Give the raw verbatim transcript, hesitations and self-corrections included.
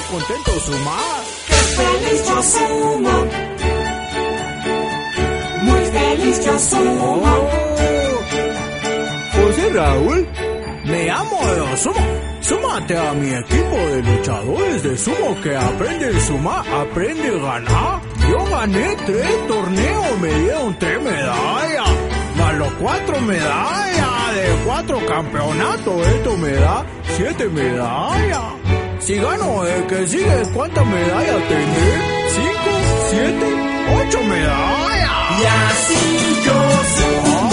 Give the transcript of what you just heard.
contento Suma. ¡Qué feliz yo sumo! Muy feliz yo sumo. Oh. José Raúl, me llamo de Sumo. Súmate a mi equipo de luchadores de sumo que aprende a sumar, aprende a ganar. Yo gané tres torneos, me dieron tres medallas. Más los cuatro medallas de cuatro campeonatos, esto me da siete medallas. Si gano el que sigue, ¿cuántas medallas tendré? Cinco, siete, ocho medallas. Y así yo sumo.